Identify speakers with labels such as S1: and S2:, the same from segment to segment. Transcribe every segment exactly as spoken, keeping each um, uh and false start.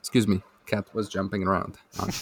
S1: Excuse me, cat was jumping around.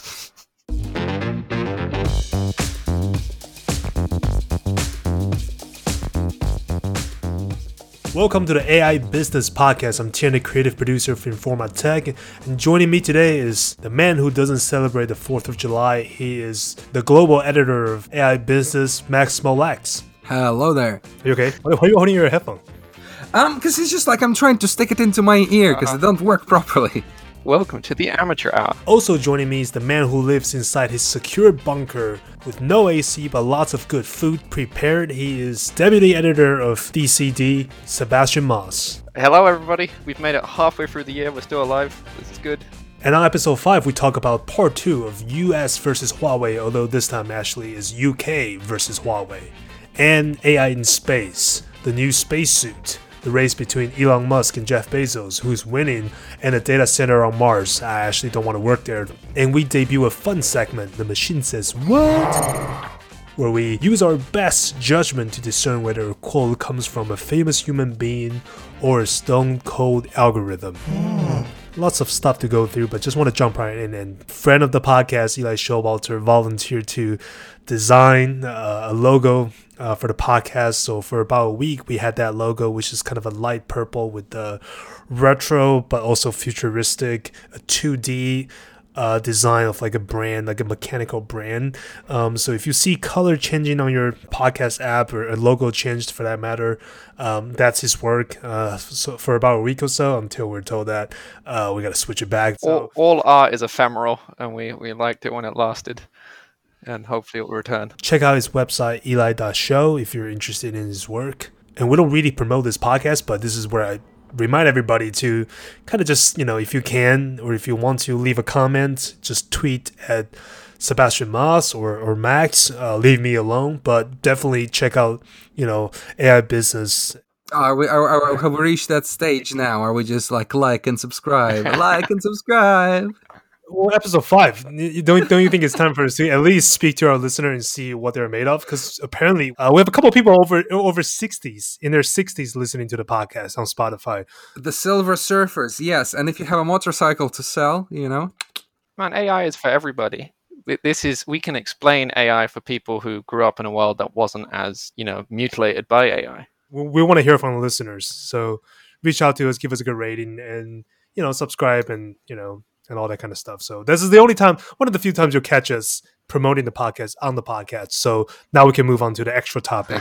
S2: Welcome to the A I Business Podcast. I'm Tian, the creative producer of Informa Tech, and joining me today is the man who doesn't celebrate the fourth of July. He is the global editor of A I Business, Max Molax.
S1: Hello there.
S2: Are you okay? Why are you holding your headphone?
S1: Um, because it's just like I'm trying to stick it into my ear because uh-huh. They don't work properly.
S3: Welcome to the Amateur Hour.
S2: Also joining me is the man who lives inside his secure bunker with no A C but lots of good food prepared. He is deputy editor of D C D, Sebastian Moss.
S3: Hello everybody. We've made it halfway through the year. We're still alive. This is good.
S2: And on episode five, we talk about part two of U S versus Huawei, although this time actually is U K versus Huawei. And A I in space, the new spacesuit. The race between Elon Musk and Jeff Bezos, who's winning, and a data center on Mars. I actually don't want to work there. And we debut a fun segment, The Machine Says What? Where we use our best judgment to discern whether a quote comes from a famous human being or a stone cold algorithm. Mm. Lots of stuff to go through, but just want to jump right in. And friend of the podcast, Eli Showalter, volunteered to design uh, a logo uh, for the podcast. So for about a week, we had that logo, which is kind of a light purple with the retro, but also futuristic, a two D uh, design of like a brand, like a mechanical brand. Um, so if you see color changing on your podcast app or a logo changed for that matter, um, that's his work. Uh, so for about a week or so, until we're told that uh, we got to switch it back. So.
S3: All, all art is ephemeral, and we, we liked it when it lasted. And hopefully it will return.
S2: Check out his website, eli dot show, if you're interested in his work. And we don't really promote this podcast, but this is where I remind everybody to kind of just, you know, if you can, or if you want to leave a comment, just tweet at Sebastian Moss or, or Max, uh, leave me alone. But definitely check out, you know, A I Business.
S1: Are we, are, are, have we reached that stage now? Are we just like, like and subscribe, like and subscribe?
S2: Well, episode five. Don't don't you think it's time for us to at least speak to our listener and see what they're made of? Because apparently, uh, we have a couple of people over over sixties in their sixties listening to the podcast on Spotify.
S1: The Silver Surfers, yes. And if you have a motorcycle to sell, you know,
S3: man, A I is for everybody. This is we can explain A I for people who grew up in a world that wasn't as you know mutilated by A I.
S2: We, we want to hear from the listeners, so reach out to us, give us a good rating, and you know, subscribe, and you know. And all that kind of stuff. So this is the only time, one of the few times you'll catch us promoting the podcast on the podcast. So now we can move on to the extra topic.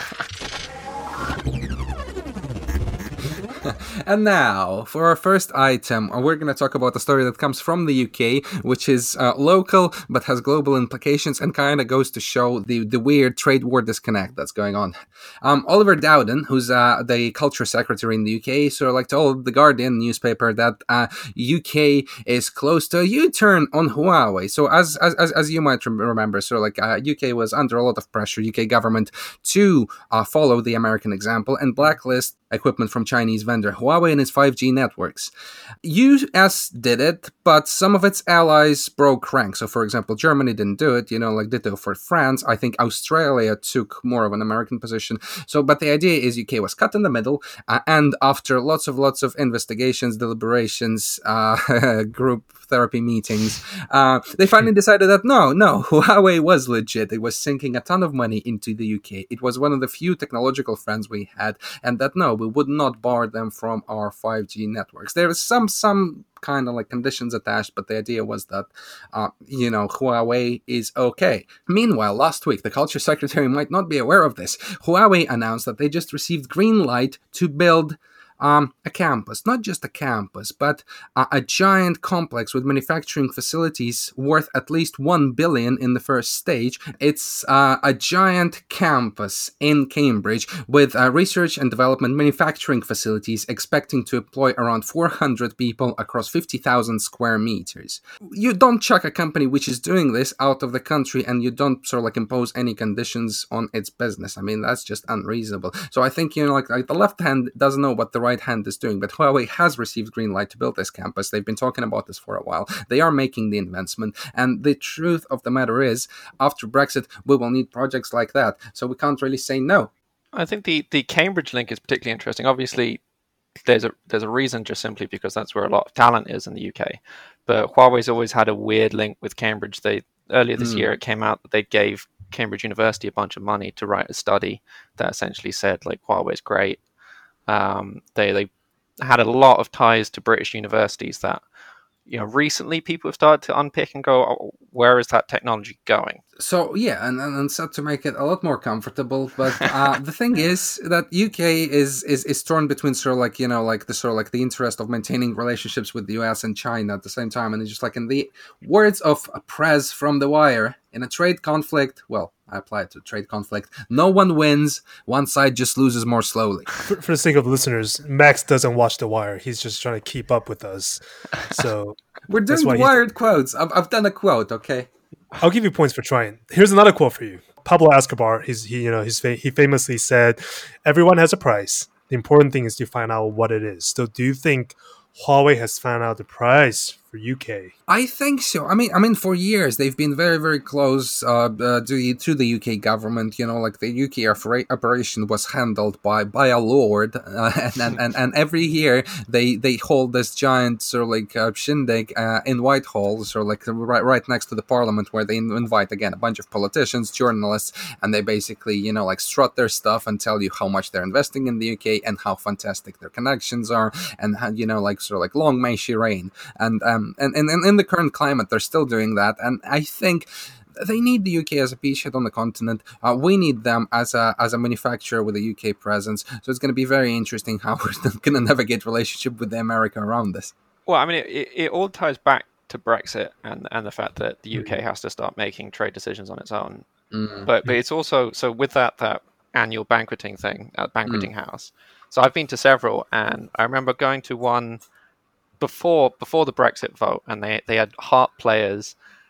S1: And now, for our first item, we're going to talk about a story that comes from the U K, which is uh, local, but has global implications and kind of goes to show the, the weird trade war disconnect that's going on. Um, Oliver Dowden, who's uh, the culture secretary in the U K, sort of like told the Guardian newspaper that uh, U K is close to a U-turn on Huawei. So as as as you might remember, sort of like uh, U K was under a lot of pressure, U K government, to uh, follow the American example and blacklist equipment from Chinese vendor Huawei and its five G networks. U S did it, but some of its allies broke rank. So, for example, Germany didn't do it, you know, like ditto for France. I think Australia took more of an American position. So, but the idea is U K was cut in the middle, uh, and after lots of lots of investigations, deliberations, uh, group therapy meetings, uh, they finally decided that no, no, Huawei was legit. It was sinking a ton of money into the U K. It was one of the few technological friends we had, and that no, we would not bar them from our five G networks. There is some some kind of like conditions attached, but the idea was that, uh, you know, Huawei is okay. Meanwhile, last week, the culture secretary might not be aware of this. Huawei announced that they just received green light to build Um, a campus, not just a campus, but uh, a giant complex with manufacturing facilities worth at least one billion in the first stage. It's uh, a giant campus in Cambridge with uh, research and development manufacturing facilities expecting to employ around four hundred people across fifty thousand square meters. You don't chuck a company which is doing this out of the country and you don't sort of like impose any conditions on its business. I mean, that's just unreasonable. So I think, you know, like, like the left hand doesn't know what the right hand is doing, but Huawei has received green light to build this campus. They've been talking about this for a while. They are making the investment, and the truth of the matter is, after Brexit, we will need projects like that, so we can't really say no.
S3: I think the, the Cambridge link is particularly interesting. Obviously, there's a there's a reason just simply because that's where a lot of talent is in the U K. but Huawei's always had a weird link with Cambridge. They earlier this
S1: Mm.
S3: year it came out that they gave Cambridge University a bunch of money to write a study that essentially said like Huawei's great. Um, they they had a lot of ties to British universities that, you know, recently people have started to unpick and go, oh, where is that technology going?
S1: So yeah, and, and and so to make it a lot more comfortable, but uh, the thing is that U K is, is is torn between sort of like, you know, like the sort of like the interest of maintaining relationships with the U S and China at the same time, and it's just like in the words of Prez from The Wire, in a trade conflict, well, I apply it to trade conflict, no one wins, one side just loses more slowly.
S2: For, for the sake of listeners, Max doesn't watch The Wire. He's just trying to keep up with us. So
S1: We're
S2: That's
S1: doing
S2: why he's-
S1: wired quotes. I've I've done a quote, okay.
S2: I'll give you points for trying. Here's another quote for you. Pablo Escobar, he's, he, you know, he's, fa- he famously said, "Everyone has a price. The important thing is to find out what it is." So, do you think Huawei has found out the price for U K?
S1: I think so. I mean, I mean, for years they've been very, very close uh, uh, to, the, to the U K government. You know, like the U K opera- operation was handled by, by a lord, uh, and, and, and and every year they they hold this giant sort of like uh, shindig uh, in Whitehall, sort of like right right next to the Parliament, where they invite again a bunch of politicians, journalists, and they basically, you know, like strut their stuff and tell you how much they're investing in the U K and how fantastic their connections are, and how, you know, like sort of like long may she reign. And um and, and, and in the current climate they're still doing that, and I think they need the U K as a beachhead on the continent. Uh, we need them as a as a manufacturer with a U K presence. So it's going to be very interesting how we're going to navigate relationship with the America around this.
S3: Well, I mean, it, it, it all ties back to Brexit and and the fact that the U K has to start making trade decisions on its own.
S1: Mm.
S3: But but it's also, so with that that annual banqueting thing at banqueting house. So I've been to several, and I remember going to one before before the Brexit vote, and they, they had harp players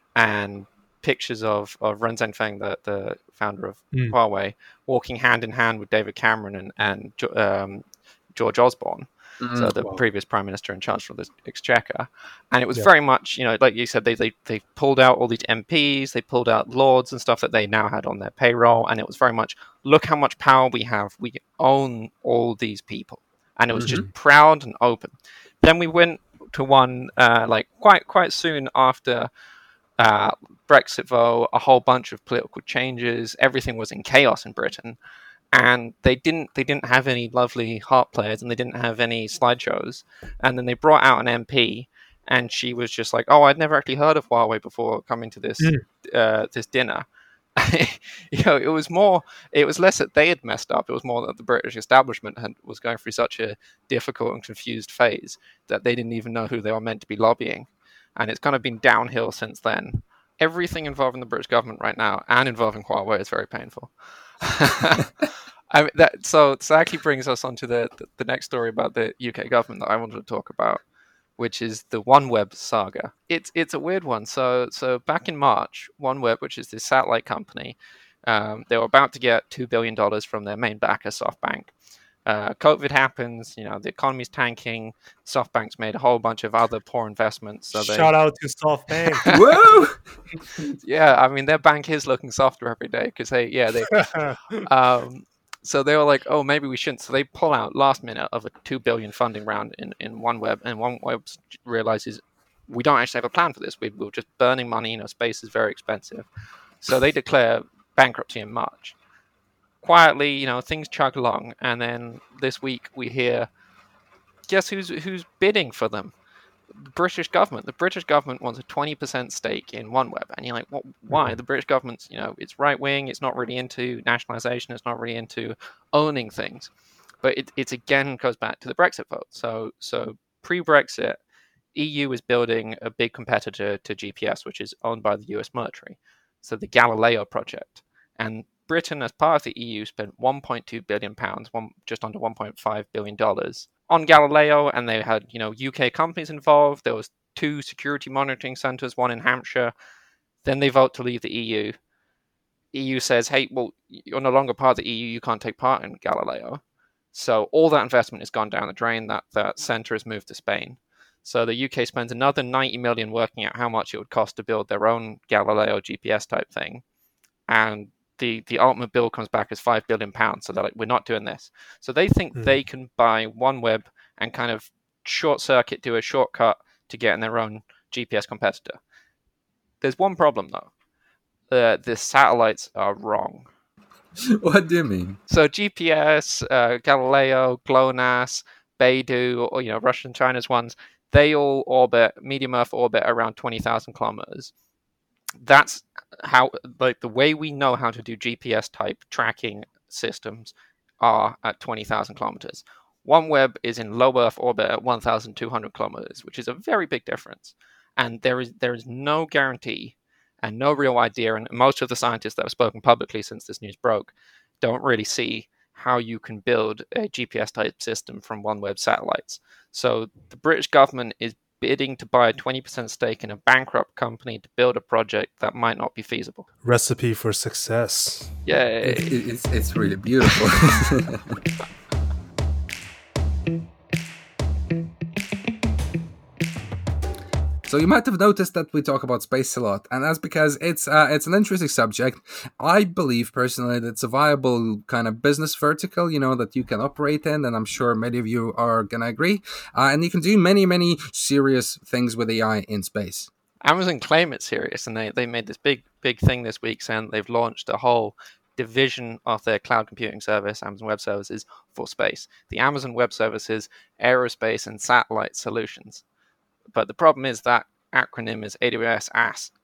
S3: and pictures of, of Ren Zhengfeng, the, the founder of
S2: Mm.
S3: Huawei, walking hand in hand with David Cameron and, and um, George Osborne,
S1: Mm.
S3: so the
S2: Wow.
S3: previous Prime Minister and Chancellor of the Exchequer. And it was
S2: Yeah.
S3: very much, you know, like you said, they, they, they pulled out all these M Ps, they pulled out lords and stuff that they now had on their payroll, and it was very much, look how much power we have, we own all these people. And it was just proud and open. Then we went to one uh, like quite quite soon after uh, Brexit vote, a whole bunch of political changes. Everything was in chaos in Britain, and they didn't they didn't have any lovely harp players, and they didn't have any slideshows. And then they brought out an M P, and she was just like, "Oh, I'd never actually heard of Huawei before coming to this
S2: Mm.
S3: uh, this dinner." You know, it was more, it was less that they had messed up. It was more that the British establishment had, was going through such a difficult and confused phase that they didn't even know who they were meant to be lobbying. And it's kind of been downhill since then. Everything involving the British government right now and involving Huawei is very painful. I mean, that, so, so that actually brings us on to the, the, the next story about the U K government that I wanted to talk about, which is the OneWeb saga. It's it's a weird one. So so back in March, OneWeb, which is this satellite company, um, they were about to get two billion dollars from their main backer, SoftBank. Uh, COVID happens, you know, the economy's tanking. SoftBank's made a whole bunch of other poor investments. So they,
S2: Shout out to SoftBank.
S1: Whoa!
S3: yeah, I mean, their bank is looking softer every day because they, yeah, they, um, so they were like, oh, maybe we shouldn't. So they pull out last minute of a two billion funding round in, in OneWeb, and OneWeb realizes we don't actually have a plan for this. We, we're just burning money. You know, space is very expensive. So they declare bankruptcy in March. Quietly, you know, things chug along, and then this week we hear, guess who's who's bidding for them? The British government. The British government wants a twenty percent stake in OneWeb, and you're like, well, why? The British government's, you know, it's right wing. It's not really into nationalisation. It's not really into owning things. But it it's again goes back to the Brexit vote. So so pre-Brexit, E U is building a big competitor to G P S, which is owned by the U S military. So the Galileo project, and Britain, as part of the E U, spent one point two billion pounds, one, just under one point five billion dollars, on Galileo, and they had, you know, U K companies involved. There was two security monitoring centres, one in Hampshire. Then they vote to leave the E U. E U says, hey, well, you're no longer part of the E U, you can't take part in Galileo. So all that investment has gone down the drain. That, that centre has moved to Spain. So the U K spends another ninety million working out how much it would cost to build their own Galileo G P S type thing. And the, the ultimate bill comes back as five billion pounds. So they're like, we're not doing this. So they think mm. they can buy OneWeb and kind of short circuit, do a shortcut to getting their own G P S competitor. There's one problem though. Uh, the satellites are wrong.
S1: What do you mean?
S3: So G P S, uh, Galileo, GLONASS, Beidou, or you know, Russia and China's ones, they all orbit medium Earth orbit around twenty thousand kilometers. That's how, like, the way we know how to do G P S type tracking systems are at twenty thousand kilometers. OneWeb is in low Earth orbit at one thousand two hundred kilometers, which is a very big difference. And there is there is no guarantee and no real idea, and most of the scientists that have spoken publicly since this news broke don't really see how you can build a G P S type system from OneWeb satellites. So the British government is bidding to buy a twenty percent stake in a bankrupt company to build a project that might not be feasible.
S2: Recipe for success.
S3: Yay.
S1: It, it, it's, it's really beautiful. So you might have noticed that we talk about space a lot, and that's because it's uh, it's an interesting subject. I believe personally that it's a viable kind of business vertical, you know, that you can operate in, and I'm sure many of you are gonna agree. Uh, and you can do many, many serious things with A I in space.
S3: Amazon claim it's serious, and they, they made this big, big thing this week saying they've launched a whole division of their cloud computing service, Amazon Web Services, for space. The Amazon Web Services, Aerospace and Satellite Solutions. But the problem is that acronym is A W S A S.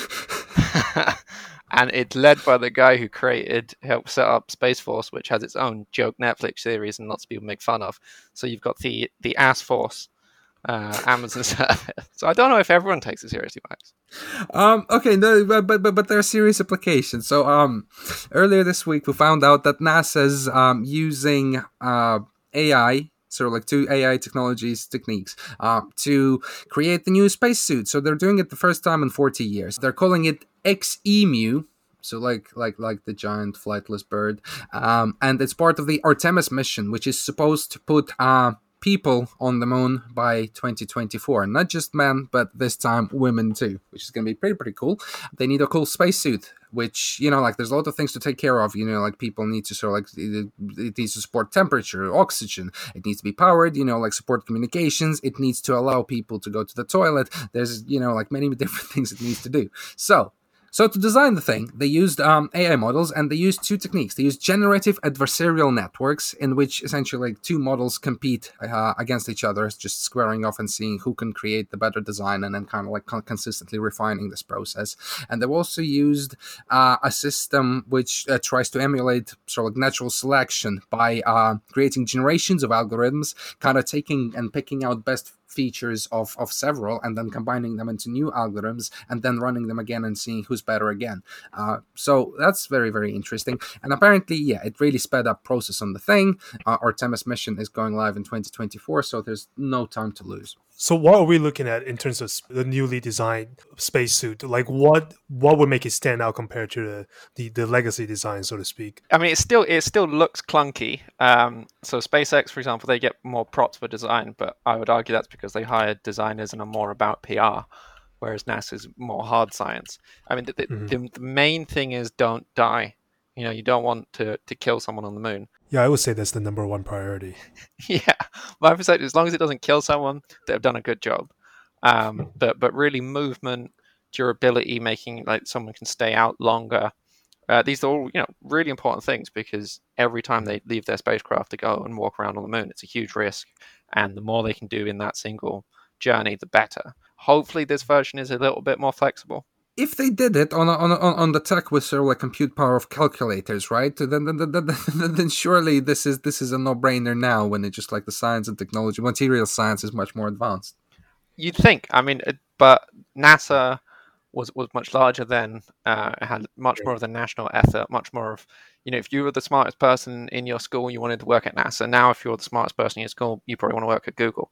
S3: And it's led by the guy who created, helped set up Space Force, which has its own joke Netflix series and lots of people make fun of. So you've got the, the A S Force, uh, Amazon service. So I don't know if everyone takes it seriously, Max.
S1: Um, okay, no, but, but but there are serious applications. So um, earlier this week we found out that NASA's um, using uh, A I, so like two A I technologies, techniques, uh, to create the new spacesuit. So they're doing it the first time in forty years. They're calling it X E M U. So like like like the giant flightless bird. Um, and it's part of the Artemis mission, which is supposed to put uh, people on the moon by twenty twenty-four. Not just men, but this time women too, which is going to be pretty, pretty cool. They need a cool spacesuit, which, you know, like there's a lot of things to take care of. You know, like people need to sort of like, it, it needs to support temperature, oxygen. It needs to be powered, you know, like support communications. It needs to allow people to go to the toilet. There's, you know, like many different things it needs to do. So, So to design the thing, they used um, A I models, and they used two techniques. They used generative adversarial networks, in which essentially like, two models compete uh, against each other, just squaring off and seeing who can create the better design, and then kind of like con- consistently refining this process. And they've also used uh, a system which uh, tries to emulate sort of like natural selection by uh, creating generations of algorithms, kind of taking and picking out best features of, of several, and then combining them into new algorithms, and then running them again and seeing who's better again. Uh, so that's very, very interesting. And apparently, yeah, it really sped up process on the thing. Uh, Artemis mission is going live in twenty twenty-four, so there's no time to lose.
S2: So what are we looking at in terms of the newly designed spacesuit? Like what what would make it stand out compared to the, the, the legacy design, so to speak?
S3: I mean, it still it still looks clunky. Um, so SpaceX, for example, they get more props for design, but I would argue that's because they hired designers and are more about P R, whereas NASA's more hard science. I mean, the, mm-hmm. the, the main thing is don't die. You know, you don't want to, to kill someone on the moon.
S2: Yeah, I would say that's the number one priority.
S3: Yeah, my perspective, as long as it doesn't kill someone, they've done a good job. Um, but but really, movement, durability, making like someone can stay out longer. Uh, these are all, you know, really important things, because every time they leave their spacecraft to go and walk around on the moon, it's a huge risk. And the more they can do in that single journey, the better. Hopefully, this version is a little bit more flexible.
S1: If they did it on a, on a, on the tech with sort of like compute power of calculators, right? Then then, then, then, then surely this is this is a no-brainer now, when it's just like the science and technology, material science is much more advanced.
S3: You'd think. I mean, but NASA was was much larger then. Uh, it had much more of the national effort, much more of, you know, if you were the smartest person in your school, you wanted to work at NASA. Now, if you're the smartest person in your school, you probably want to work at Google.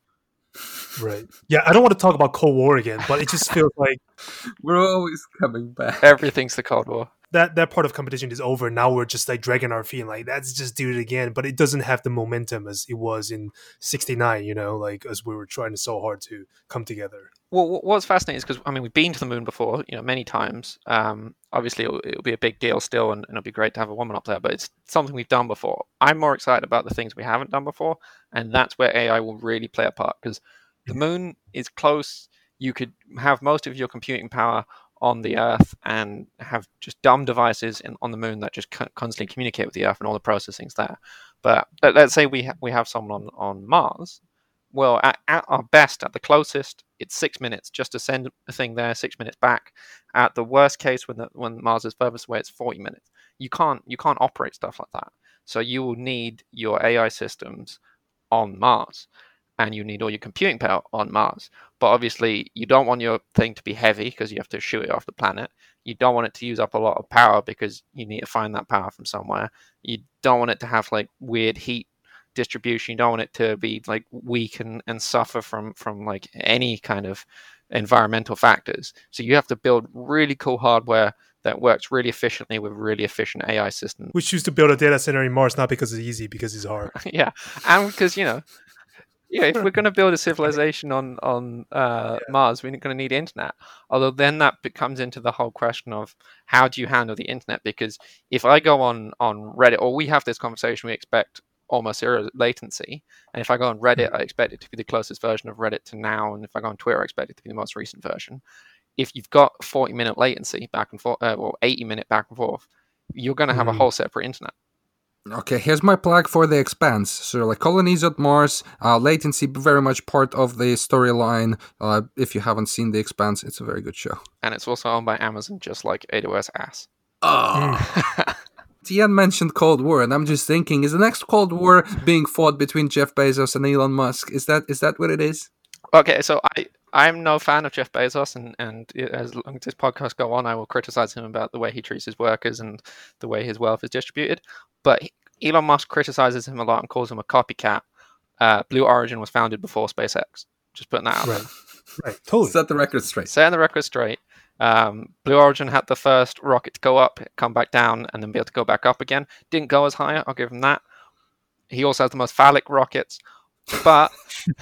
S2: Right. Yeah, I don't want to talk about Cold War again, but it just feels like
S1: we're always coming back.
S3: Everything's the Cold War.
S2: That that part of competition is over. Now we're just like dragging our feet, like let's just do it again. But it doesn't have the momentum as it was in sixty-nine, you know, like as we were trying so hard to come together.
S3: Well, what's fascinating is because, I mean, we've been to the moon before, you know, many times. Um, obviously, it'll, it'll be a big deal still, and, and it'll be great to have a woman up there, but it's something we've done before. I'm more excited about the things we haven't done before, and that's where A I will really play a part, because the moon is close. you could have most of your computing power on the Earth and have just dumb devices in, on the moon that just constantly communicate with the Earth and all the processing's there. But let's say we ha- we have someone on, on Mars. Well, at, at our best, at the closest, it's six minutes just to send a thing there, six minutes back. At the worst case, when the, when Mars is furthest away, it's forty minutes. You can't you can't operate stuff like that. So you will need your A I systems on Mars, and you need all your computing power on Mars. But obviously, you don't want your thing to be heavy because you have to shoot it off the planet. You don't want it to use up a lot of power because you need to find that power from somewhere. You don't want it to have like weird heat distribution. You don't want it to be like weak and, and suffer from from like any kind of environmental factors. So you have to build really cool hardware that works really efficiently with really efficient A I systems.
S2: We choose to build a data center in Mars not because it's easy, because it's hard.
S3: Yeah, and because, you know, yeah, if we're going to build a civilization on on uh, yeah. Mars, we're going to need internet. Although then that comes into the whole question of how do you handle the internet? Because if I go on on Reddit, or we have this conversation, we expect almost zero latency. And if I go on Reddit, I expect it to be the closest version of Reddit to now. And if I go on Twitter, I expect it to be the most recent version. If you've got forty minute latency back and forth, uh, or eighty minute back and forth, you're going to have mm. a whole separate internet.
S1: Okay, here's my plug for The Expanse. So, like, colonies at Mars, uh, latency very much part of the storyline. Uh, if you haven't seen The Expanse, it's a very good show.
S3: And it's also owned by Amazon, just like A W S ass.
S1: Oh. Mm. Tian mentioned Cold War, and I'm just thinking, is the next Cold War being fought between Jeff Bezos and Elon Musk? Is that is that what it is?
S3: Okay, so I, I'm no fan of Jeff Bezos, and, and as long as this podcast go on, I will criticize him about the way he treats his workers and the way his wealth is distributed. But Elon Musk criticizes him a lot and calls him a copycat. Uh, Blue Origin was founded before SpaceX. Just putting that out
S2: right.
S3: there.
S2: Right, totally.
S1: Set the record straight.
S3: Setting the record straight. Um, Blue Origin had the first rocket to go up, come back down, and then be able to go back up again. Didn't go as high, I'll give him that. He also has the most phallic rockets, but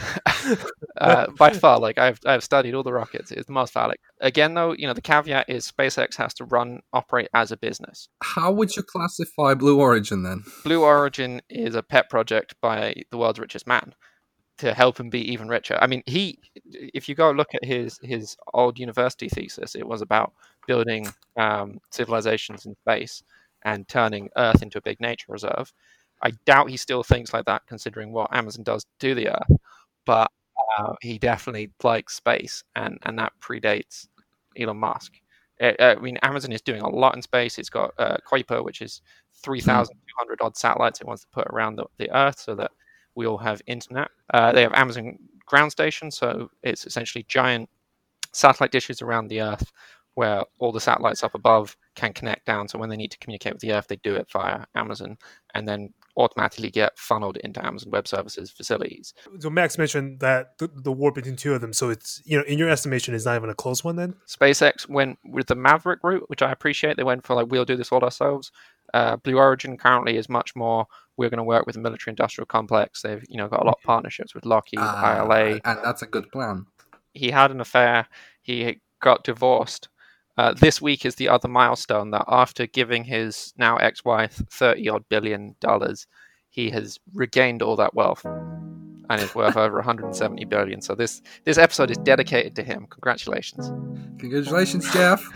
S3: uh, by far, like I've I've studied all the rockets. It's the most phallic. Again, though, you know, the caveat is SpaceX has to run, operate as a business.
S1: How would you classify Blue Origin then?
S3: Blue Origin is a pet project by the world's richest man to help him be even richer. I mean, he, if you go look at his his old university thesis, it was about building um, civilizations in space and turning Earth into a big nature reserve. I doubt he still thinks like that, considering what Amazon does to the Earth. But uh, he definitely likes space, and, and that predates Elon Musk. It, I mean, Amazon is doing a lot in space. It's got uh, Kuiper, which is three thousand two hundred odd satellites it wants to put around the, the Earth so that we all have internet. Uh, they have Amazon ground station, so it's essentially giant satellite dishes around the Earth where all the satellites up above can connect down. So when they need to communicate with the Earth, they do it via Amazon and then automatically get funneled into Amazon Web Services facilities.
S2: So Max mentioned that the, the war between two of them. So it's, you know, in your estimation, it's not even a close one then?
S3: SpaceX went with the Maverick route, which I appreciate. They went for like, we'll do this all ourselves. Uh, Blue Origin currently is much more, we're going to work with the military industrial complex. They've, you know, got a lot of partnerships with Lockheed, uh, I L A.
S1: And that's a good plan.
S3: He had an affair. He got divorced. Uh, this week is the other milestone that after giving his now ex-wife thirty odd billion dollars, he has regained all that wealth and is worth over one hundred seventy billion. So this this episode is dedicated to him. Congratulations.
S1: Congratulations, Jeff.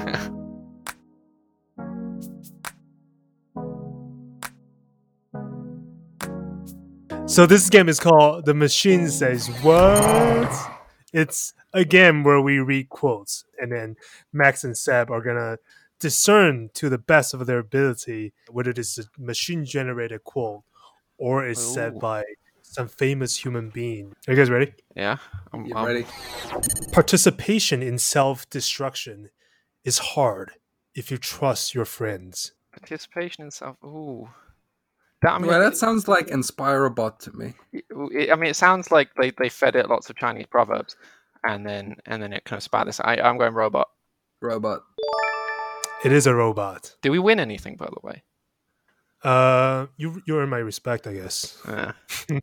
S2: So this game is called The Machine Says What? It's a game where we read quotes, and then Max and Seb are going to discern to the best of their ability whether it is a machine-generated quote or is Ooh. said by some famous human being. Are you guys ready?
S3: Yeah, I'm,
S1: I'm
S3: I'm
S1: ready.
S2: Participation in self-destruction is hard if you trust your friends.
S3: Participation in self... Ooh... That, I mean,
S1: well, that sounds like Inspirobot to me.
S3: It, I mean, it sounds like they, they fed it lots of Chinese proverbs, and then and then it kind of spat this. I, I'm going robot.
S1: Robot.
S2: It is a robot.
S3: Do we win anything, by the way?
S2: Uh, you you earn my respect, I guess.
S3: Yeah.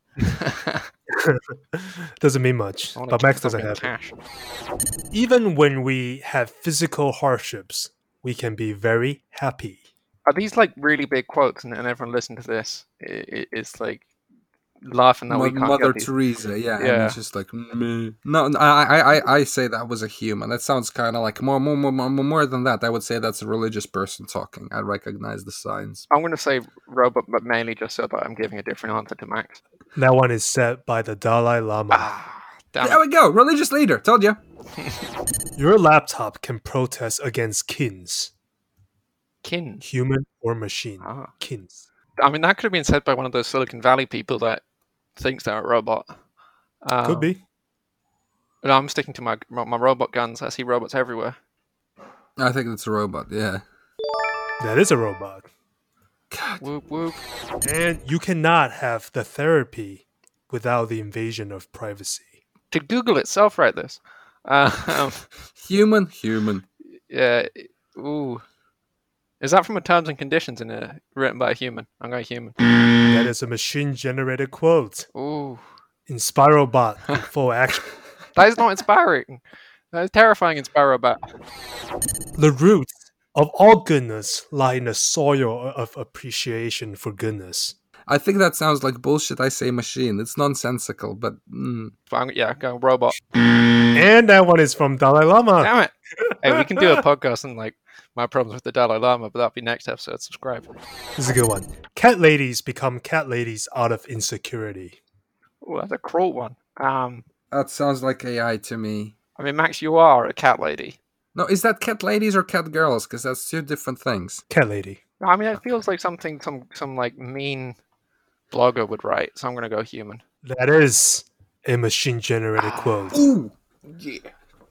S2: Doesn't mean much, but Max doesn't have
S3: cash.
S2: It. Even when we have physical hardships, we can be very happy.
S3: Are these like really big quotes, and, and everyone listen to this? It, it, it's like laughing that
S1: Mo-
S3: we can't
S1: Mother
S3: get these.
S1: Teresa, yeah, and
S3: Yeah.
S1: it's just like meh. no, no, I, I, I, I say that was a human. That sounds kind of like more, more, more, more, more than that. I would say that's a religious person talking. I recognize the signs.
S3: I'm going to say robot, but mainly just so that I'm giving a different answer to Max.
S2: That one is set by the Dalai Lama.
S3: Ah, damn
S1: There
S3: it.
S1: we go, religious leader. Told you.
S2: Your laptop can protest against kins,
S3: Kin.
S2: human or machine.
S3: Ah.
S2: Kins.
S3: I mean, that could have been said by one of those Silicon Valley people that thinks they're a robot. Um,
S2: Could be.
S3: But I'm sticking to my my robot guns. I see robots everywhere.
S1: I think it's a robot. Yeah.
S2: That is a robot.
S1: God.
S3: Whoop whoop.
S2: And you cannot have the therapy without the invasion of privacy.
S3: Did Google itself write this? Um,
S1: Human, human.
S3: yeah. Ooh. Is that from a terms and conditions in a written by a human? I'm going human.
S2: That is a machine-generated quote.
S3: Ooh.
S2: Inspirobot in full action.
S3: That is not inspiring. That is terrifying, Inspirobot.
S2: The roots of all goodness lie in the soil of appreciation for goodness.
S1: I think that sounds like bullshit. I say machine. It's nonsensical, but mm.
S3: I'm, yeah, going robot.
S2: And that one is from Dalai Lama.
S3: Damn it. Hey, we can do a podcast on like my problems with the Dalai Lama, but that'll be next episode. Subscribe.
S2: This is a good one. Cat ladies become cat ladies out of insecurity.
S3: Ooh, that's a cruel one. Um,
S1: that sounds like A I to me.
S3: I mean, Max, you are a cat lady.
S1: No, is that cat ladies or cat girls? Because that's two different things.
S2: Cat lady.
S3: No, I mean, it feels like something some some like mean blogger would write. So I'm gonna go human.
S2: That is a machine-generated quote.
S1: Ooh, yeah.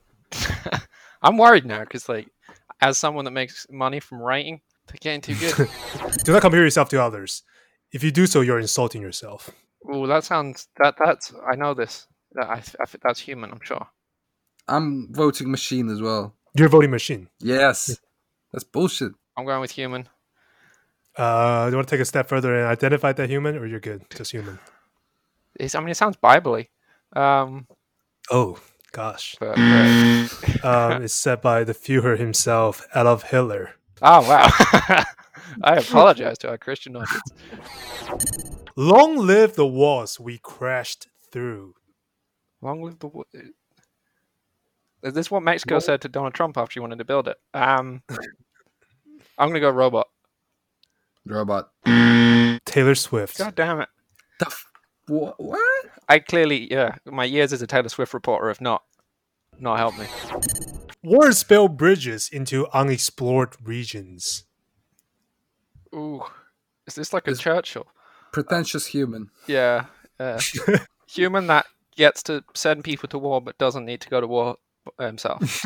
S3: I'm worried now because, like, as someone that makes money from writing, they're getting too good.
S2: Do not compare yourself to others. If you do so, you're insulting yourself.
S3: Ooh, that sounds that that's I know this. That I, I that's human. I'm sure.
S1: I'm voting machine as well.
S2: You're a voting machine.
S1: Yes, that's bullshit.
S3: I'm going with human.
S2: Uh, do you want to take a step further and identify that human, or you're good, just human?
S3: It's, I mean, it sounds Bible-y. Um,
S2: Oh, gosh.
S3: but, but-
S2: um, it's said by the Führer himself, Adolf Hitler.
S3: oh wow! I apologize to our Christian audience.
S2: Long live the walls we crashed through.
S3: Long live the. wo- Is this what Mexico said to Donald Trump after he wanted to build it? Um, I'm gonna go robot.
S1: Robot.
S2: Taylor Swift.
S3: God damn it!
S1: The f- wha- what?
S3: I clearly, yeah, my years as a Taylor Swift reporter have not, not helped me.
S2: Wars build bridges into unexplored regions.
S3: Ooh, is this like a
S1: Is-
S3: Churchill?
S1: Pretentious human.
S3: Yeah, uh, human that gets to send people to war but doesn't need to go to war himself.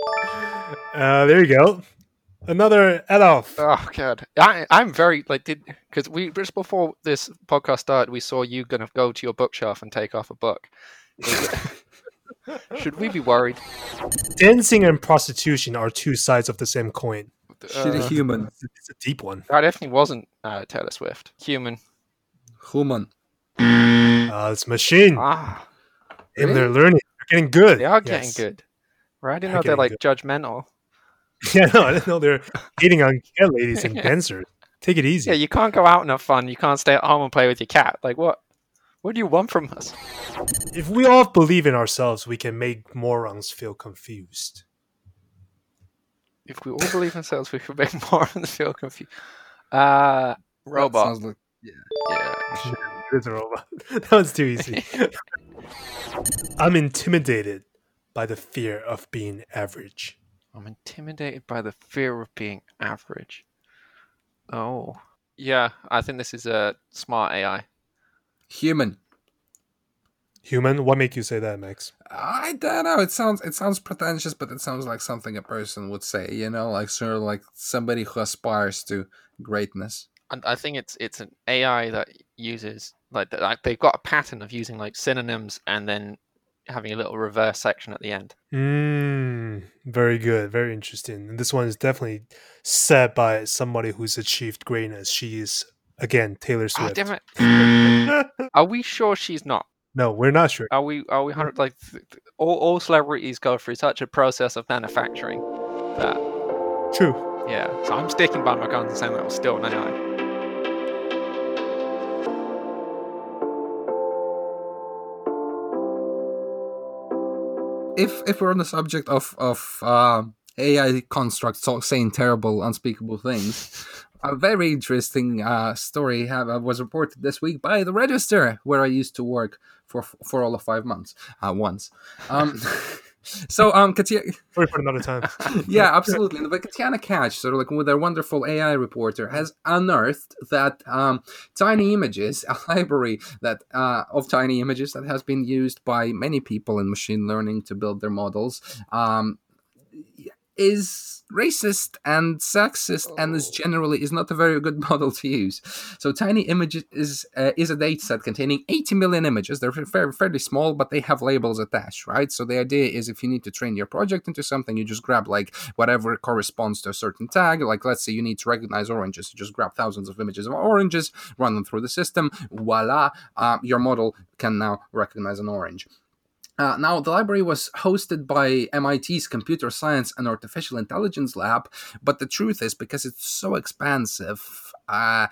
S2: Uh, there you go. Another Adolf.
S3: Oh god, I, I'm very like did because we just before this podcast started, we saw you gonna go to your bookshelf and take off a book. Should we be worried?
S2: Dancing and prostitution are two sides of the same coin.
S1: Shitty
S3: Uh,
S1: human.
S2: It's a deep one.
S3: I definitely wasn't uh, Taylor Swift. Human.
S1: Human.
S2: Uh, it's machine.
S3: Ah,
S2: And they're learning. They're getting good.
S3: they are getting
S2: Yes.
S3: good. Right? I didn't
S2: They're
S3: know they're like
S2: getting
S3: judgmental.
S2: Yeah, no, I didn't know they're hitting on cat ladies and dancers. Take it easy.
S3: Yeah, you can't go out and have fun. You can't stay at home and play with your cat. Like what? What do you want from us?
S2: If we all believe in ourselves, we can make morons feel confused.
S3: If we all believe in ourselves, we could make more than feel confused. Uh,
S1: That
S3: robot.
S1: sounds like
S3: Yeah.
S2: It's a robot. That was too easy. I'm intimidated by the fear of being average.
S3: I'm intimidated by the fear of being average. Oh. Yeah, I think this is a smart A I.
S1: human.
S2: Human? What make you say that, Max?
S1: I don't know. It sounds it sounds pretentious, but it sounds like something a person would say. You know, like sort of like somebody who aspires to greatness.
S3: And I think it's it's an A I that uses like, like they've got a pattern of using like synonyms and then having a little reverse section at the end.
S2: Mm, very good. Very interesting. And this one is definitely said by somebody who's achieved greatness. She is, again, Taylor
S3: Oh,
S2: Swift.
S3: damn it! Are we sure she's not?
S2: No, we're not sure.
S3: Are we? Are we hundred like th- th- all, all celebrities go through such a process of manufacturing that
S2: True.
S3: yeah. So I'm sticking by my guns and saying that was still an A I.
S1: if if we're on the subject of of uh, A I constructs saying terrible, unspeakable things, a very interesting uh, story have, uh, was reported this week by the Register, where I used to work for for all of five months uh, once. Um, so, um, Katia,
S2: Sorry for another time.
S1: yeah, absolutely. But Katiana Catch, sort of like with their wonderful A I reporter, has unearthed that um, Tiny Images, a library that uh, of tiny images that has been used by many people in machine learning to build their models, um, is racist and sexist oh. and is generally is not a very good model to use. So Tiny Images is uh, is a data set containing eighty million images. They're fairly, fairly small, but they have labels attached, right? So the idea is if you need to train your project into something, you just grab like whatever corresponds to a certain tag. Like let's say you need to recognize oranges. You just grab thousands of images of oranges, run them through the system. Voila, uh, your model can now recognize an orange. Uh, now, the library was hosted by M I T's Computer Science and Artificial Intelligence Lab, but the truth is, because it's so expansive, uh,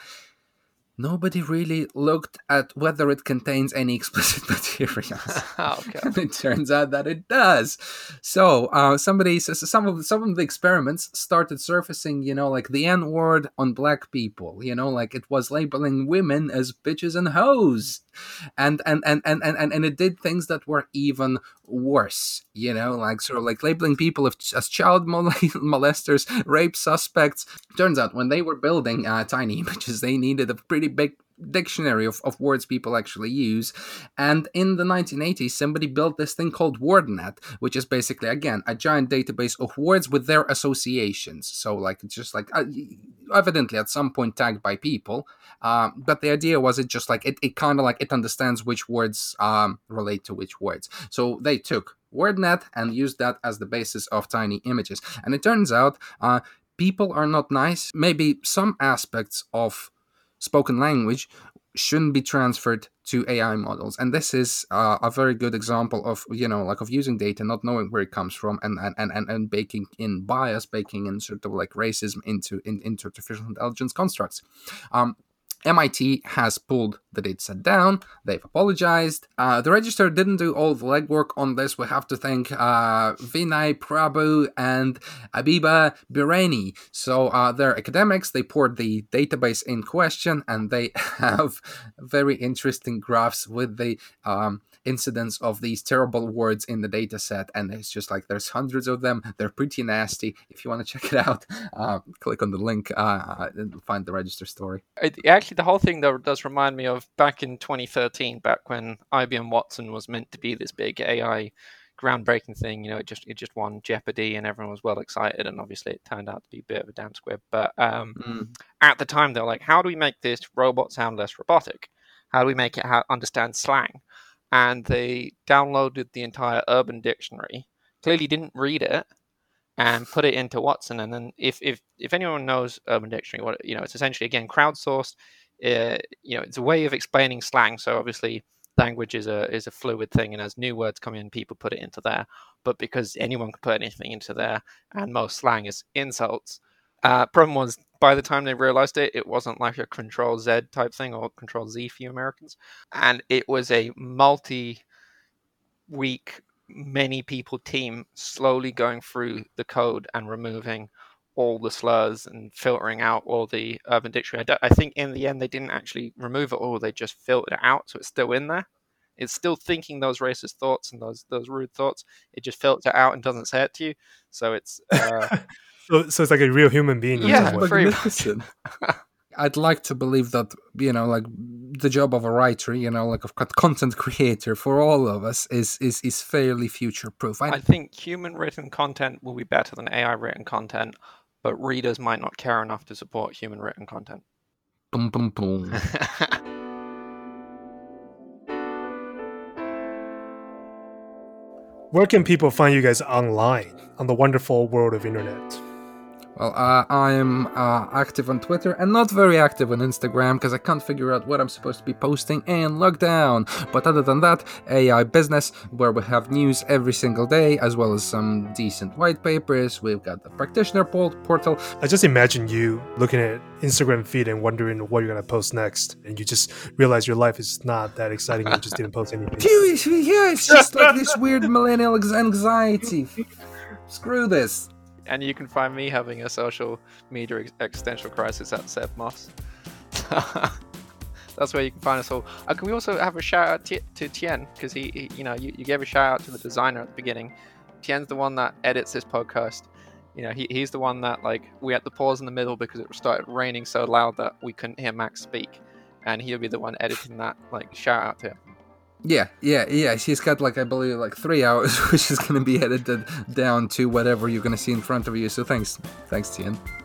S1: nobody really looked at whether it contains any explicit materials.
S3: Okay.
S1: And it turns out that it does. So uh, somebody says some of some of the experiments started surfacing, you know, like the N word on black people. You know, like it was labeling women as bitches and hoes, and and and and and and it did things that were even worse. You know, like sort of like labeling people as child molesters, rape suspects. Turns out when they were building uh, Tiny Images, they needed a pretty big dictionary of, of words people actually use. And in the nineteen eighties, somebody built this thing called WordNet, which is basically, again, a giant database of words with their associations. So like, it's just like, uh, evidently at some point tagged by people. Um, but the idea was it just like, it, it kind of like, it understands which words um, relate to which words. So they took WordNet and used that as the basis of Tiny Images. And it turns out uh, people are not nice. Maybe some aspects of spoken language shouldn't be transferred to A I models, and this is uh, a very good example of, you know, like of using data, not knowing where it comes from, and and and, and baking in bias, baking in sort of like racism into in, into artificial intelligence constructs. Um, M I T has pulled the dataset down. They've apologized. Uh, the Register didn't do all the legwork on this. We have to thank uh, Vinay Prabhu and Abiba Birani. So uh, they're academics. They poured the database in question, and they have very interesting graphs with the um, incidence of these terrible words in the dataset. And it's just like there's hundreds of them. They're pretty nasty. If you want to check it out, uh, click on the link uh, and find the Register story.
S3: It, actually, the whole thing though does remind me of back in twenty thirteen, back when I B M Watson was meant to be this big A I groundbreaking thing. You know, it just it just won Jeopardy, and everyone was well excited. And obviously, it turned out to be a bit of a damn squib. But um, mm. at the time, they're like, "How do we make this robot sound less robotic? How do we make it ha- understand slang?" And they downloaded the entire Urban Dictionary. Clearly, didn't read it. And put it into Watson, and then if if if anyone knows Urban Dictionary, what you know, it's essentially again crowdsourced. Uh, you know, it's a way of explaining slang. So obviously, language is a is a fluid thing, and as new words come in, people put it into there. But because anyone can put anything into there, and most slang is insults. Uh, problem was, by the time they realized it, it wasn't like a Control Z type thing or Control Z for you Americans, and it was a multi-week. Many people team slowly going through the code and removing all the slurs and filtering out all the Urban Dictionary. I, I think in the end they didn't actually remove it all, they just filtered it out, so it's still in there. It's still thinking those racist thoughts and those those rude thoughts. It just filters it out and doesn't say it to you. So it's uh...
S2: so, so it's like a real human being.
S3: Yeah, very much.
S1: I'd like to believe that, you know, like the job of a writer, you know, like a content creator for all of us is is, is fairly future proof.
S3: I... I think human written content will be better than A I written content, but readers might not care enough to support human written content.
S1: Boom, boom, boom.
S2: Where can people find you guys online on the wonderful world of internet?
S1: Well, uh, I'm uh, active on Twitter and not very active on Instagram because I can't figure out what I'm supposed to be posting in lockdown. But other than that, A I Business, where we have news every single day, as well as some decent white papers. We've got the practitioner portal.
S2: I just imagine you looking at Instagram feed and wondering what you're going to post next. And you just realize your life is not that exciting and you just didn't post anything.
S1: Yeah, it's just like this weird millennial anxiety. Screw this.
S3: And you can find me having a social media ex- existential crisis at Seth Moss. That's where you can find us all. Uh, can we also have a shout out t- to Tien? Because he, he, you know, you, you gave a shout out to the designer at the beginning. Tien's the one that edits this podcast. You know, he, he's the one that, like, we had to pause in the middle because it started raining so loud that we couldn't hear Max speak. And he'll be the one editing that. Like, shout out to him.
S1: Yeah, yeah, yeah. She's got, like, I believe, like three hours, which is going to be edited down to whatever you're going to see in front of you. So thanks. Thanks, Tien.